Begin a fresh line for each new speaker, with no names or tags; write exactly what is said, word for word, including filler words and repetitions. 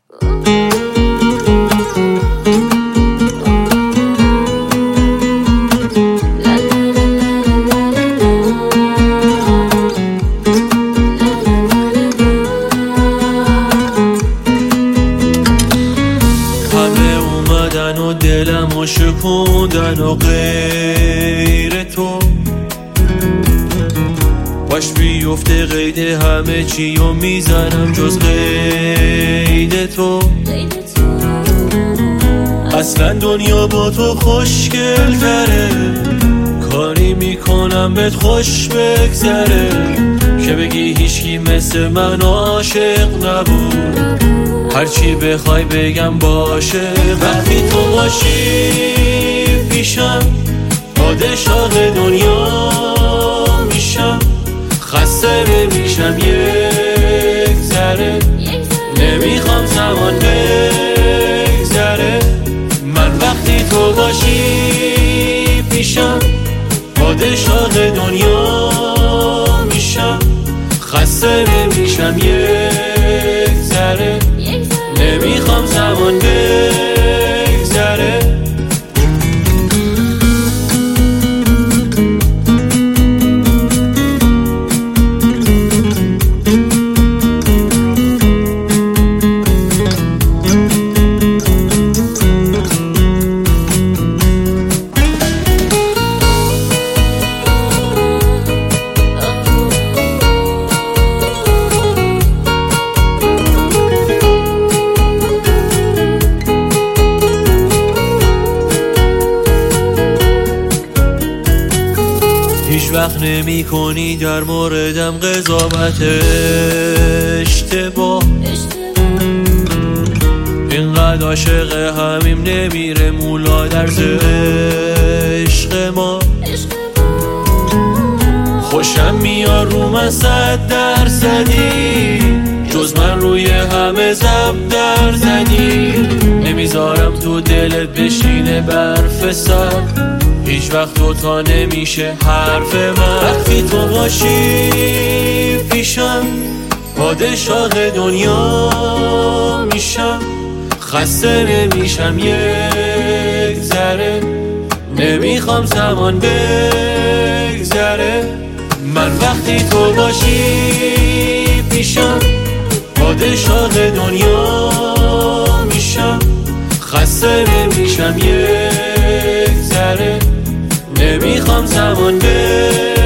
همه اومدن و دلم و شکوندن و غیر تو باش بیفته قید همه چی و میزنم جز قید تو. اصلا دنیا با تو خوشگل تره، کاری میکنم بهت خوش بگذره که بگی هیچکی مثل من عاشق نبود. هرچی بخوای بگم باشه، وقتی تو باشی پیشم پادشاه دنیا میشم. خسته نمیشم یک ذره، نمیخوام زمان بگذره. من وقتی تو باشی پیشم پادشاه دنیا میشم. خسته نمیشم یک ذره، نمیخوام زمان بگذره. هیچ وقت نمی کنی در موردم قضاوت اشتباه. اینقدر عاشق همیم نمیره مولا در عشق ما. خوشم میاد رو من صد درصدی، جز من روی همه زب در زدی. نمیذارم تو دلت بشینه برف سر، هیچ وقت دوتا نمیشه حرف من. وقتی تو باشی پیشم پادشاه دنیا میشم. خسته نمیشم یک ذره، نمیخوام زمان بگذره. من وقتی تو باشی پیشم پادشاه دنیا میشم. خسته نمیشم یک ذره، نمیخوام زمان بگذره.